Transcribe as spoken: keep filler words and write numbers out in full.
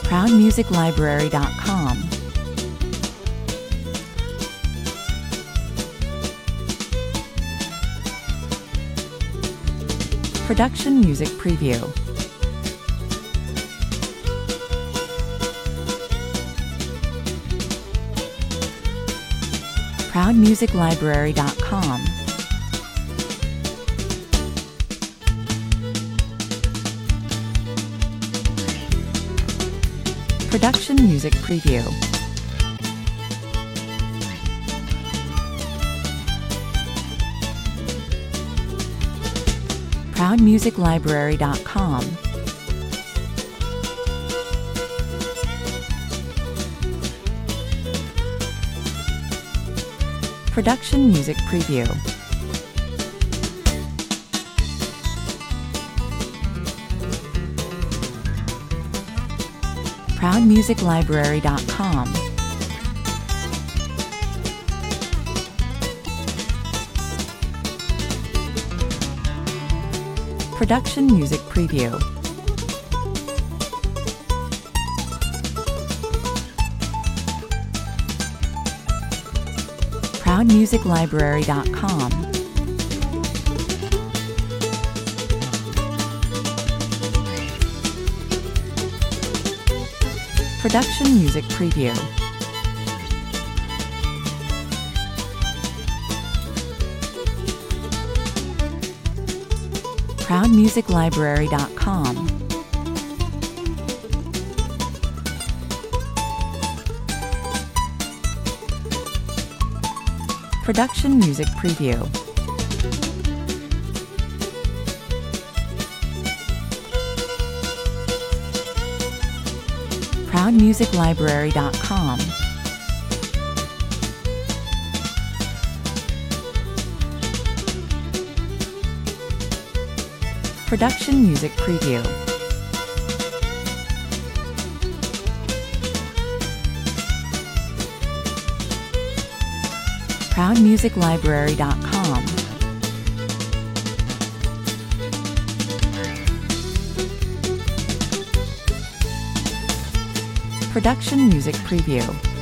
proud music library dot com, Production Music Preview, proud music library dot com, Production Music Preview, proud music library dot com, Production Music Preview, proud music library dot com, Production Music Preview, proud music library dot com, Production Music Preview, proud music library dot com, Production Music Preview, proud music library dot com, Production Music Preview, proud music library dot com, Production Music Preview.